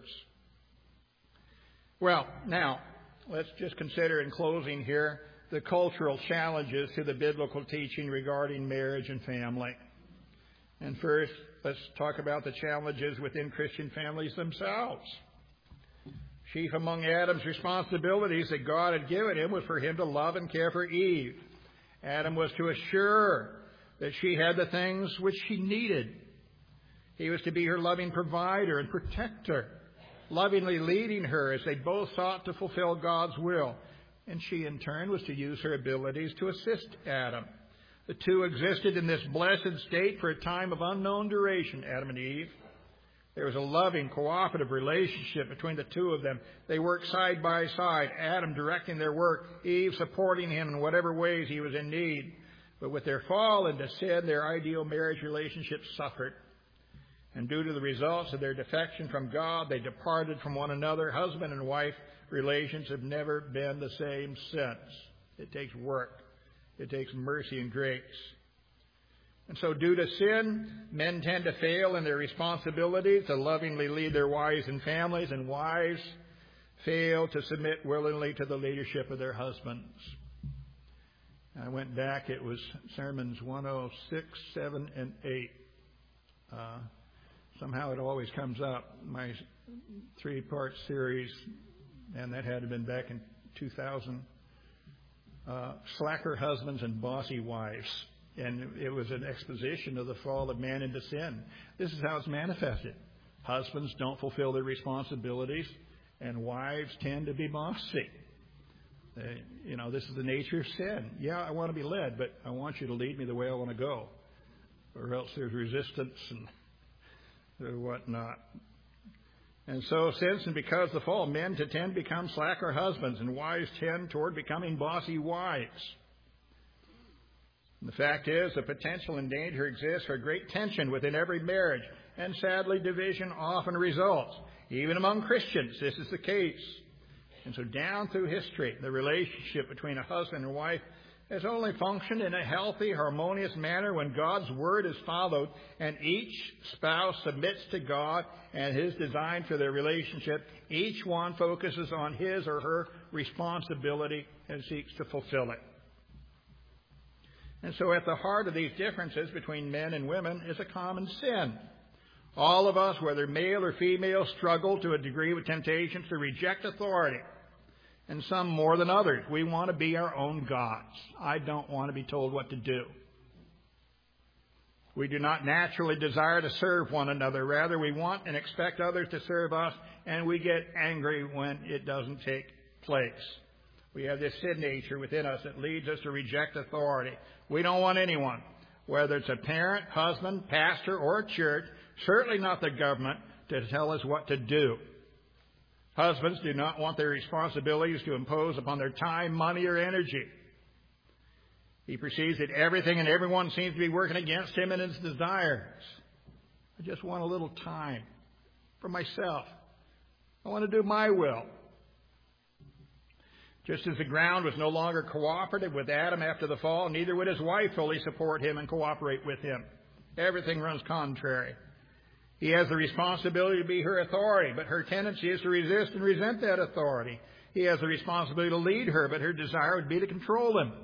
Well, now, let's just consider in closing here the cultural challenges to the biblical teaching regarding marriage and family. And first, let's talk about the challenges within Christian families themselves. Chief among Adam's responsibilities that God had given him was for him to love and care for Eve. Adam was to assure that she had the things which she needed. He was to be her loving provider and protector, lovingly leading her as they both sought to fulfill God's will. And she, in turn, was to use her abilities to assist Adam. The two existed in this blessed state for a time of unknown duration, Adam and Eve. There was a loving, cooperative relationship between the two of them. They worked side by side, Adam directing their work, Eve supporting him in whatever ways he was in need. But with their fall into sin, their ideal marriage relationship suffered. And due to the results of their defection from God, they departed from one another. Husband and wife relations have never been the same since. It takes work. It takes mercy and grace. And so due to sin, men tend to fail in their responsibility to lovingly lead their wives and families, and wives fail to submit willingly to the leadership of their husbands. I went back, it was sermons one oh six, seven, and eight. Uh, somehow it always comes up, my three-part series, and that had to have been back in two thousand. Uh, slacker husbands and bossy wives. And it was an exposition of the fall of man into sin. This is how it's manifested. Husbands don't fulfill their responsibilities, and wives tend to be bossy. They, you know, this is the nature of sin. Yeah, I want to be led, but I want you to lead me the way I want to go, or else there's resistance and whatnot. And so since and because of the fall, men tend to become slacker husbands, and wives tend toward becoming bossy wives. And the fact is, the potential and danger exists for great tension within every marriage, and sadly, division often results. Even among Christians, this is the case. And so down through history, the relationship between a husband and wife has only functioned in a healthy, harmonious manner when God's word is followed and each spouse submits to God and his design for their relationship. Each one focuses on his or her responsibility and seeks to fulfill it. And so at the heart of these differences between men and women is a common sin. All of us, whether male or female, struggle to a degree with temptations to reject authority. And some more than others. We want to be our own gods. I don't want to be told what to do. We do not naturally desire to serve one another. Rather, we want and expect others to serve us, and we get angry when it doesn't take place. We have this sin nature within us that leads us to reject authority. We don't want anyone, whether it's a parent, husband, pastor, or a church, certainly not the government, to tell us what to do. Husbands do not want their responsibilities to impose upon their time, money, or energy. He perceives that everything and everyone seems to be working against him and his desires. I just want a little time for myself. I want to do my will. Just as the ground was no longer cooperative with Adam after the fall, neither would his wife fully support him and cooperate with him. Everything runs contrary. He has the responsibility to be her authority, but her tendency is to resist and resent that authority. He has the responsibility to lead her, but her desire would be to control him.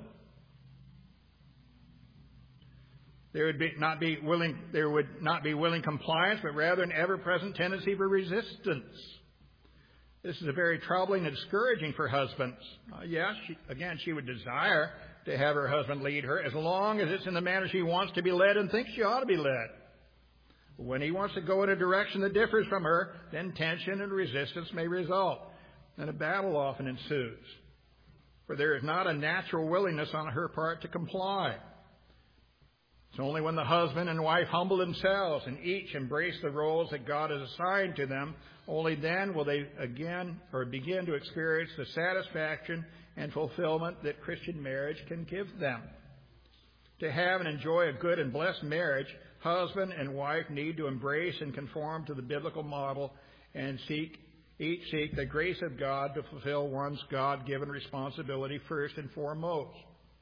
There would be not be willing, there would not be willing compliance, but rather an ever-present tendency for resistance. This is a very troubling and discouraging for husbands. Uh, yes, she, again, she would desire to have her husband lead her as long as it's in the manner she wants to be led and thinks she ought to be led. When he wants to go in a direction that differs from her, then tension and resistance may result, and a battle often ensues. For there is not a natural willingness on her part to comply. It's only when the husband and wife humble themselves and each embrace the roles that God has assigned to them, only then will they again or begin to experience the satisfaction and fulfillment that Christian marriage can give them. To have and enjoy a good and blessed marriage, husband and wife need to embrace and conform to the biblical model and seek each seek the grace of God to fulfill one's God-given responsibility first and foremost.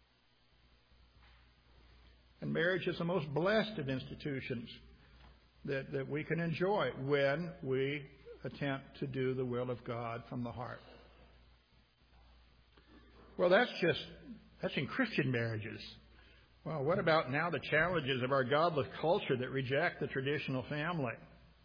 And marriage is the most blessed of institutions that, that we can enjoy when we attempt to do the will of God from the heart. Well, that's just, that's in Christian marriages. Well, what about now the challenges of our godless culture that reject the traditional family?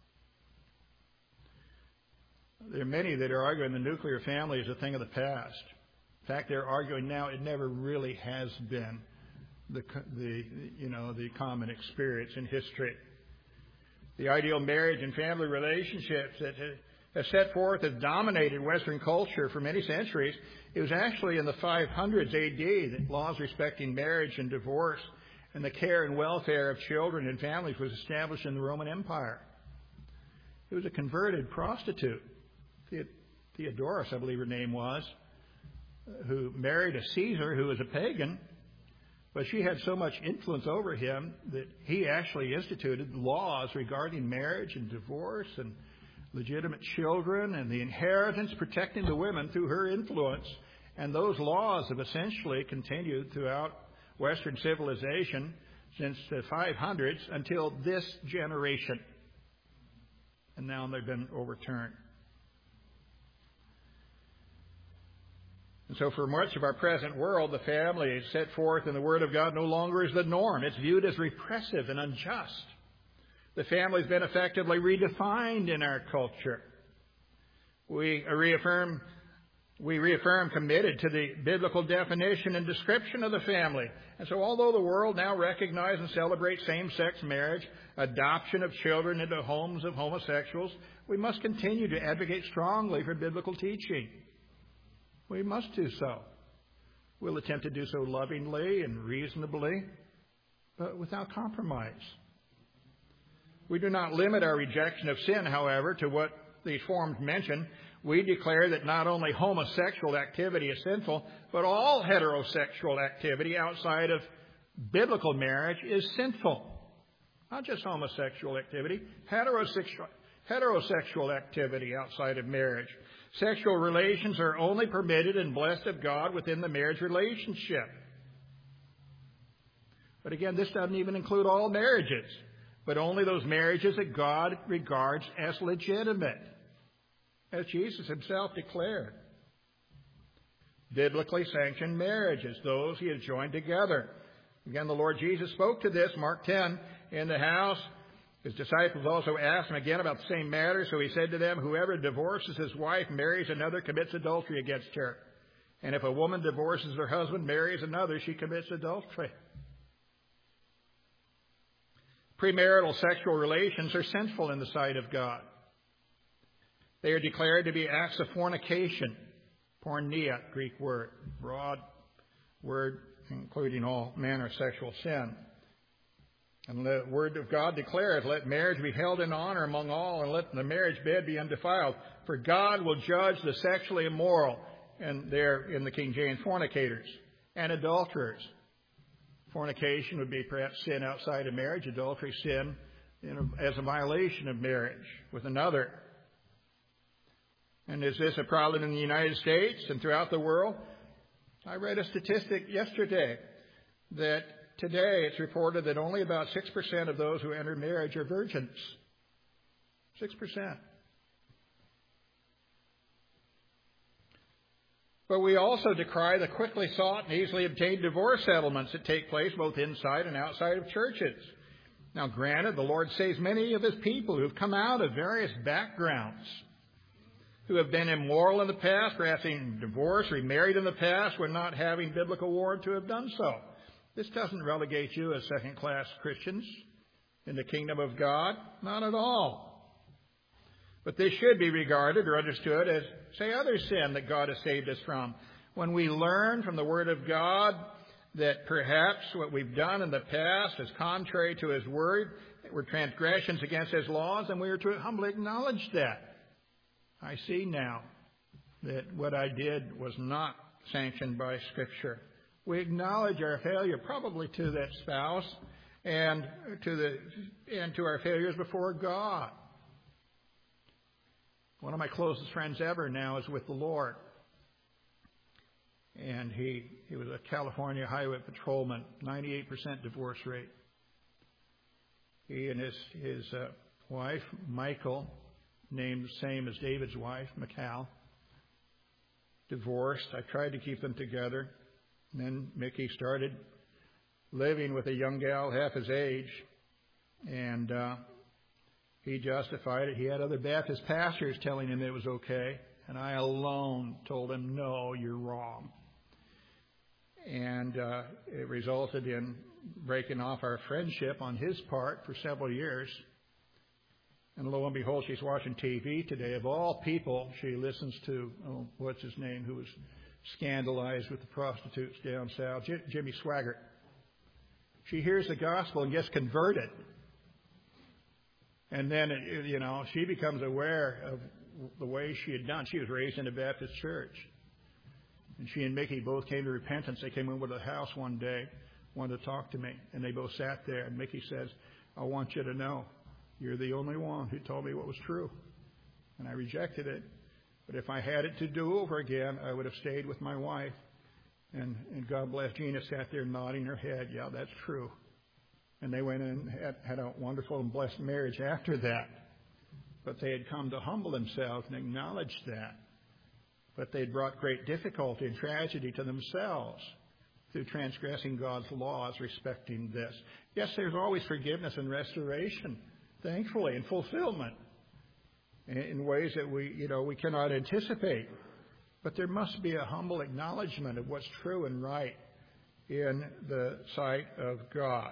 There are many that are arguing the nuclear family is a thing of the past. In fact, they're arguing now it never really has been the, the you know, the common experience in history. The ideal marriage and family relationships that have set forth as dominated Western culture for many centuries, it was actually in the five hundreds A D that laws respecting marriage and divorce and the care and welfare of children and families was established in the Roman Empire. It was a converted prostitute, Theodorus, I believe her name was, who married a Caesar who was a pagan, but she had so much influence over him that he actually instituted laws regarding marriage and divorce and legitimate children and the inheritance, protecting the women through her influence. And those laws have essentially continued throughout Western civilization since the five hundreds until this generation. And now they've been overturned. And so for much of our present world, the family set forth in the Word of God no longer is the norm. It's viewed as repressive and unjust. The family has been effectively redefined in our culture. We reaffirm, we reaffirm committed to the biblical definition and description of the family. And so although the world now recognizes and celebrates same-sex marriage, adoption of children into homes of homosexuals, we must continue to advocate strongly for biblical teaching. We must do so. We'll attempt to do so lovingly and reasonably, but without compromise. We do not limit our rejection of sin, however, to what these forms mention. We declare that not only homosexual activity is sinful, but all heterosexual activity outside of biblical marriage is sinful. Not just homosexual activity, heterosexual, heterosexual activity outside of marriage. Sexual relations are only permitted and blessed of God within the marriage relationship. But again, this doesn't even include all marriages, but only those marriages that God regards as legitimate, as Jesus himself declared. Biblically sanctioned marriages, those he has joined together. Again, the Lord Jesus spoke to this, Mark ten, in the house. His disciples also asked him again about the same matter, so he said to them, whoever divorces his wife marries another commits adultery against her. And if a woman divorces her husband, marries another, she commits adultery. Premarital sexual relations are sinful in the sight of God. They are declared to be acts of fornication. Porneia, Greek word, broad word including all manner of sexual sin. And the Word of God declares, let marriage be held in honor among all, and let the marriage bed be undefiled. For God will judge the sexually immoral, and there in the King James, fornicators and adulterers. Fornication would be perhaps sin outside of marriage. Adultery, sin you know, as a violation of marriage with another. And is this a problem in the United States and throughout the world? I read a statistic yesterday that today it's reported that only about six percent of those who enter marriage are virgins. six percent. But we also decry the quickly sought and easily obtained divorce settlements that take place both inside and outside of churches. Now, granted, the Lord saves many of His people who have come out of various backgrounds, who have been immoral in the past, perhaps being divorced, remarried in the past, when not having biblical warrant to have done so. This doesn't relegate you as second-class Christians in the kingdom of God. Not at all. But this should be regarded or understood as, say, other sin that God has saved us from. When we learn from the Word of God that perhaps what we've done in the past is contrary to His Word, were transgressions against His laws, and we are to humbly acknowledge that. I see now that what I did was not sanctioned by Scripture. We acknowledge our failure, probably to that spouse, and to the and to our failures before God. One of my closest friends ever now is with the Lord. And he, he was a California highway patrolman, ninety-eight percent divorce rate. He and his, his uh, wife, Michael, named the same as David's wife, Michal, divorced. I tried to keep them together. And then Mickey started living with a young gal half his age. And uh, he justified it. He had other Baptist pastors telling him it was okay. And I alone told him, no, you're wrong. And uh, it resulted in breaking off our friendship on his part for several years. And lo and behold, she's watching T V today. Of all people, she listens to, oh, what's his name, who was scandalized with the prostitutes down south, J- Jimmy Swaggart. She hears the gospel and gets converted. And then, it, you know, she becomes aware of the way she had done. She was raised in a Baptist church. And she and Mickey both came to repentance. They came over to the house one day, wanted to talk to me. And they both sat there. And Mickey says, I want you to know, you're the only one who told me what was true. And I rejected it. But if I had it to do over again, I would have stayed with my wife. And, and God bless Gina sat there nodding her head. Yeah, that's true. And they went in and had, had a wonderful and blessed marriage after that. But they had come to humble themselves and acknowledge that. But they'd brought great difficulty and tragedy to themselves through transgressing God's laws respecting this. Yes, there's always forgiveness and restoration, thankfully, and fulfillment in ways that we, you know, we cannot anticipate. But there must be a humble acknowledgement of what's true and right in the sight of God.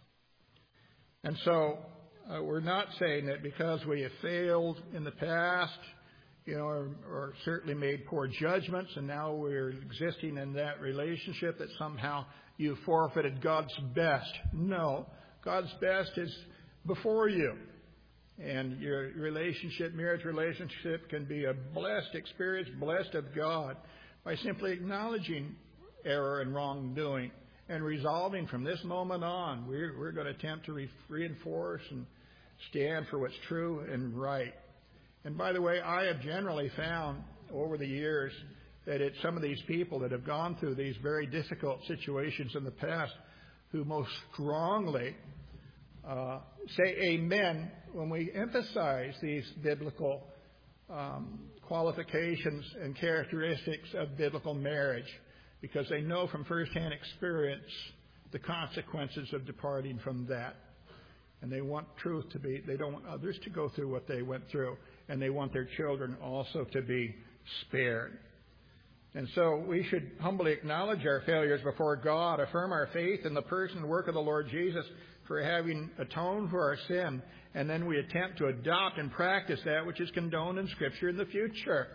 And so uh, we're not saying that because we have failed in the past, you know, or, or certainly made poor judgments, and now we're existing in that relationship, that somehow you forfeited God's best. No, God's best is before you. And your relationship, marriage relationship, can be a blessed experience, blessed of God, by simply acknowledging error and wrongdoing and resolving from this moment on, we're, we're going to attempt to re- reinforce and stand for what's true and right. And by the way, I have generally found over the years that it's some of these people that have gone through these very difficult situations in the past who most strongly uh, say amen when we emphasize these biblical um, qualifications and characteristics of biblical marriage, because they know from firsthand experience the consequences of departing from that. And they want truth to be, they don't want others to go through what they went through. And they want their children also to be spared. And so we should humbly acknowledge our failures before God, affirm our faith in the person and work of the Lord Jesus for having atoned for our sin, and then we attempt to adopt and practice that which is condoned in Scripture in the future.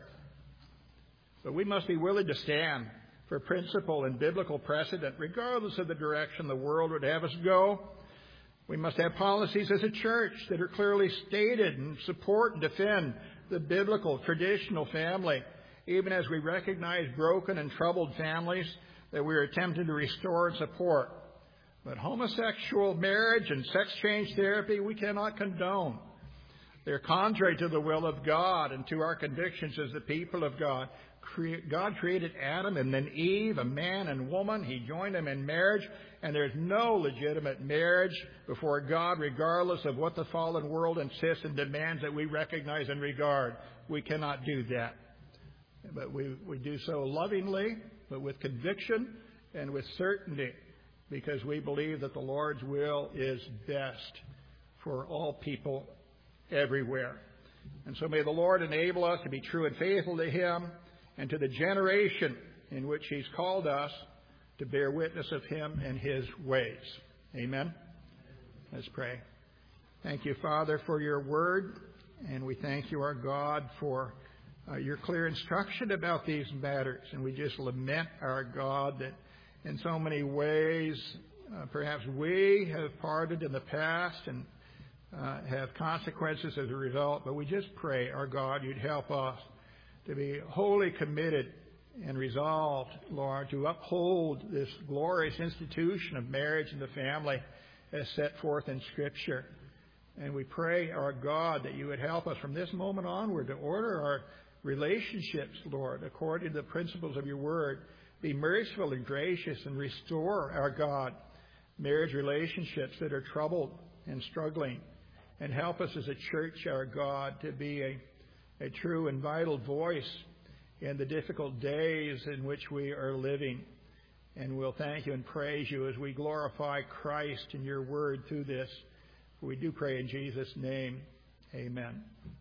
But we must be willing to stand for principle and biblical precedent, regardless of the direction the world would have us go. We must have policies as a church that are clearly stated and support and defend the biblical, traditional family, even as we recognize broken and troubled families that we are attempting to restore and support. But homosexual marriage and sex change therapy we cannot condone. They're contrary to the will of God and to our convictions as the people of God. God created Adam and then Eve, a man and woman. He joined them in marriage, and there's no legitimate marriage before God, regardless of what the fallen world insists and demands that we recognize and regard. We cannot do that. But we, we do so lovingly, but with conviction and with certainty, because we believe that the Lord's will is best for all people everywhere. And so may the Lord enable us to be true and faithful to Him and to the generation in which He's called us to bear witness of Him and His ways. Amen? Let's pray. Thank you, Father, for your word, and we thank you, our God, for uh, your clear instruction about these matters. And we just lament, our God, that in so many ways uh, perhaps we have parted in the past and uh, have consequences as a result. But we just pray, our God, you'd help us to be wholly committed and resolved, Lord, to uphold this glorious institution of marriage and the family as set forth in Scripture. And we pray, our God, that you would help us from this moment onward to order our relationships, Lord, according to the principles of your word. Be merciful and gracious and restore, our God, marriage relationships that are troubled and struggling. And help us as a church, our God, to be a a true and vital voice in the difficult days in which we are living. And we'll thank you and praise you as we glorify Christ in your word through this. We do pray in Jesus' name. Amen.